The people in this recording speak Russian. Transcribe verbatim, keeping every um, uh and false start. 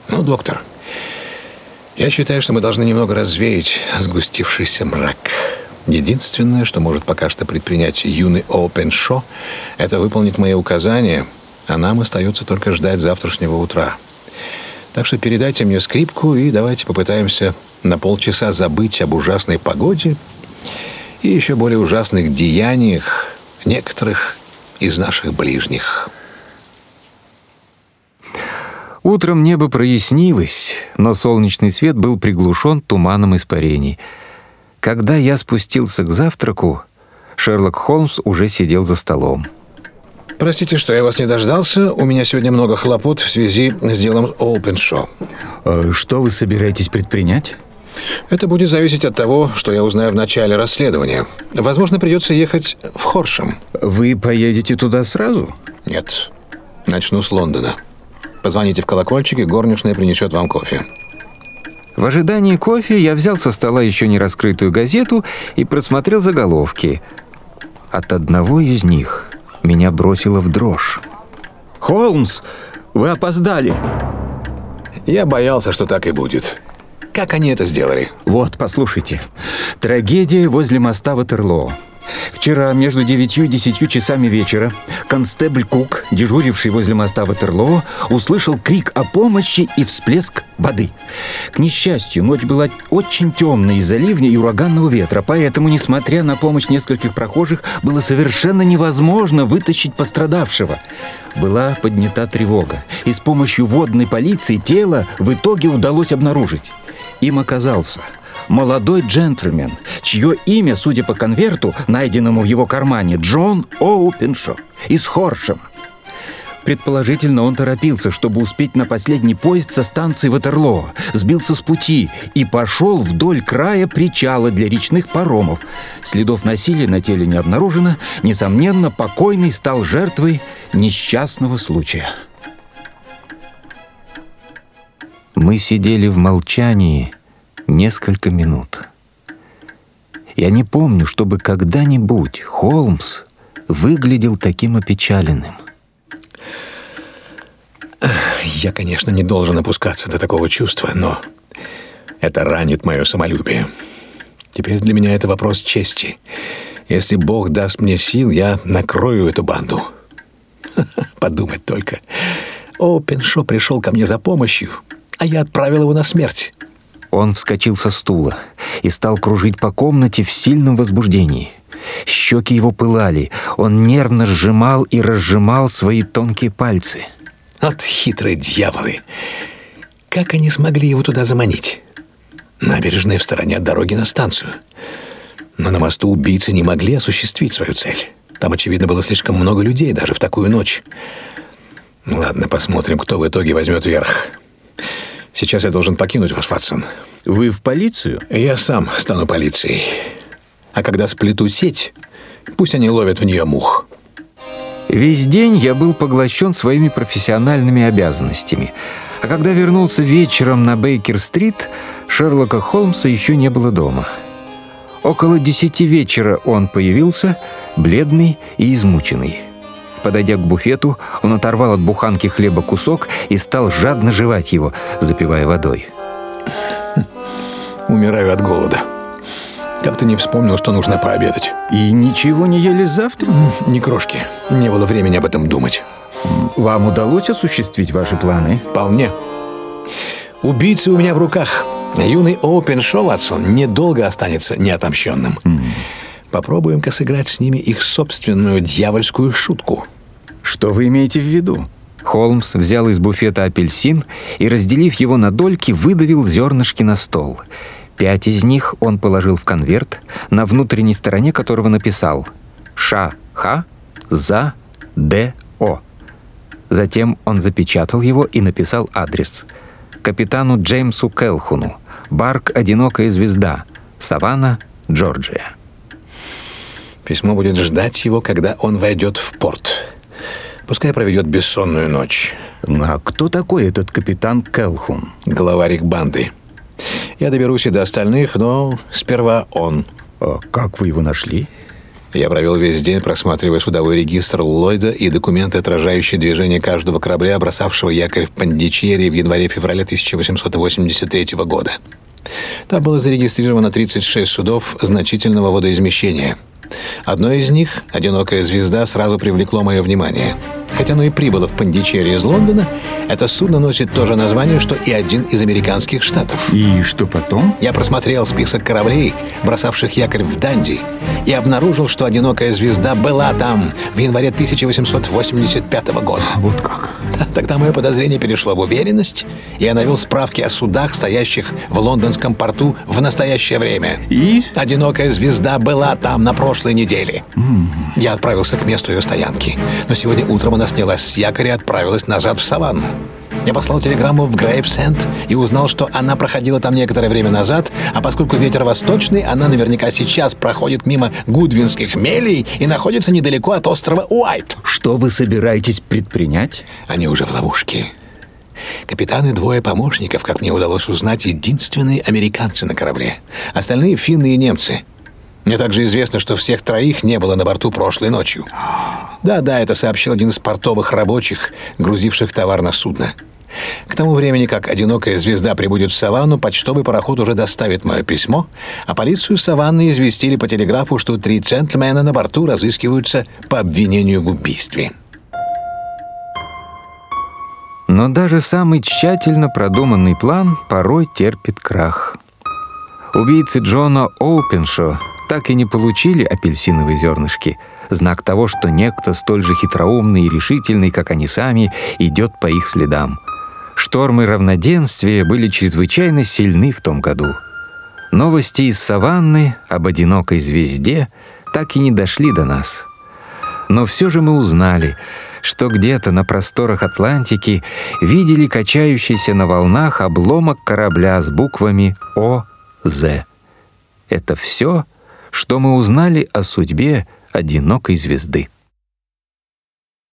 Ну, доктор, я считаю, что мы должны немного развеять сгустившийся мрак. Единственное, что может пока что предпринять юный Оупеншо, это выполнить мои указания, а нам остается только ждать завтрашнего утра. Так что передайте мне скрипку и давайте попытаемся на полчаса забыть об ужасной погоде и еще более ужасных деяниях некоторых из наших ближних. Утром небо прояснилось, но солнечный свет был приглушен туманом испарений. Когда я спустился к завтраку, Шерлок Холмс уже сидел за столом. Простите, что я вас не дождался. У меня сегодня много хлопот в связи с делом Оупеншо. А что вы собираетесь предпринять? Это будет зависеть от того, что я узнаю в начале расследования. Возможно, придется ехать в Хоршем. Вы поедете туда сразу? Нет. Начну с Лондона. Позвоните в колокольчик, и горничная принесет вам кофе. В ожидании кофе я взял со стола еще не раскрытую газету и просмотрел заголовки. От одного из них меня бросило в дрожь. Холмс, вы опоздали. Я боялся, что так и будет. Как они это сделали? Вот, послушайте. Трагедия возле моста Ватерлоо. Вчера между девятью и десятью часами вечера констебль Кук, дежуривший возле моста Ватерлоо, услышал крик о помощи и всплеск воды. К несчастью, ночь была очень темной из-за ливня и ураганного ветра, поэтому, несмотря на помощь нескольких прохожих, было совершенно невозможно вытащить пострадавшего. Была поднята тревога, и с помощью водной полиции тело в итоге удалось обнаружить. Им оказался молодой джентльмен, чье имя, судя по конверту, найденному в его кармане, Джон Оупеншо из Хоршема. Предположительно, он торопился, чтобы успеть на последний поезд со станции Ватерлоо, сбился с пути и пошел вдоль края причала для речных паромов. Следов насилия на теле не обнаружено. Несомненно, покойный стал жертвой несчастного случая. Мы сидели в молчании несколько минут. Я не помню, чтобы когда-нибудь Холмс выглядел таким опечаленным. Я, конечно, не должен опускаться до такого чувства, но это ранит мое самолюбие. Теперь для меня это вопрос чести. Если Бог даст мне сил, я накрою эту банду. Подумать только. Оупеншо пришел ко мне за помощью, а я отправил его на смерть. Он вскочил со стула и стал кружить по комнате в сильном возбуждении. Щеки его пылали, он нервно сжимал и разжимал свои тонкие пальцы. От хитрые дьяволы! Как они смогли его туда заманить? Набережная в стороне от дороги на станцию. Но на мосту убийцы не могли осуществить свою цель. Там, очевидно, было слишком много людей даже в такую ночь. Ладно, посмотрим, кто в итоге возьмет верх. Сейчас я должен покинуть вас, Ватсон. Вы в полицию? Я сам стану полицией. А когда сплету сеть, пусть они ловят в нее мух. Весь день я был поглощен своими профессиональными обязанностями. А когда вернулся вечером на Бейкер-стрит, Шерлока Холмса еще не было дома. Около десяти вечера он появился, бледный и измученный. Подойдя к буфету, он оторвал от буханки хлеба кусок и стал жадно жевать его, запивая водой. Умираю от голода. Как-то не вспомнил, что нужно пообедать. И ничего не ели завтра? Ни крошки. Не было времени об этом думать. Вам удалось осуществить ваши планы? Вполне. Убийца у меня в руках. Юный Оупеншо, Ватсон, недолго останется неотомщенным. Mm. Попробуем-ка сыграть с ними их собственную дьявольскую шутку. Что вы имеете в виду? Холмс взял из буфета апельсин и, разделив его на дольки, выдавил зернышки на стол. Пять из них он положил в конверт, на внутренней стороне которого написал «Ша-Ха за Д-О». Затем он запечатал его и написал адрес: капитану Джеймсу Келхуну, барк «Одинокая звезда», Саванна, Джорджия. Письмо будет ждать его, когда он войдет в порт. Пускай проведет бессонную ночь. А кто такой этот капитан Келхун? Главарь их банды. Я доберусь и до остальных, но сперва он. А как вы его нашли? Я провел весь день, просматривая судовой регистр Ллойда и документы, отражающие движение каждого корабля, бросавшего якорь в Пондичерри в январе-феврале тысяча восемьсот восемьдесят третьего года. Там было зарегистрировано тридцать шесть судов значительного водоизмещения. Одно из них, «Одинокая звезда», сразу привлекло мое внимание. Хотя оно и прибыло в Пондичерри из Лондона, это судно носит то же название, что и один из американских штатов. И что потом? Я просмотрел список кораблей, бросавших якорь в Данди, и обнаружил, что «Одинокая звезда» была там в январе тысяча восемьсот восемьдесят пятого года. Вот как? Тогда мое подозрение перешло в уверенность, и я навел справки о судах, стоящих в лондонском порту в настоящее время. И? «Одинокая звезда» была там на прошлой неделе. Mm. Я отправился к месту ее стоянки, но сегодня утром она снялась с якоря и отправилась назад в саванну. Я послал телеграмму в Грейвсенд и узнал, что она проходила там некоторое время назад, а поскольку ветер восточный, она наверняка сейчас проходит мимо Гудвинских мелей и находится недалеко от острова Уайт. Что вы собираетесь предпринять? Они уже в ловушке. Капитан и двое помощников, как мне удалось узнать, единственные американцы на корабле. Остальные — финны и немцы. Мне также известно, что всех троих не было на борту прошлой ночью. Да-да, это сообщил один из портовых рабочих, грузивших товар на судно. К тому времени, как «Одинокая звезда» прибудет в саванну, почтовый пароход уже доставит мое письмо, а полицию саванны известили по телеграфу, что три джентльмена на борту разыскиваются по обвинению в убийстве. Но даже самый тщательно продуманный план порой терпит крах. Убийцы Джона Оупеншо так и не получили апельсиновые зернышки, знак того, что некто столь же хитроумный и решительный, как они сами, идет по их следам. Штормы равноденствия были чрезвычайно сильны в том году. Новости из саванны об «Одинокой звезде» так и не дошли до нас. Но все же мы узнали, что где-то на просторах Атлантики видели качающийся на волнах обломок корабля с буквами О З. Это все, что мы узнали о судьбе «Одинокой звезды».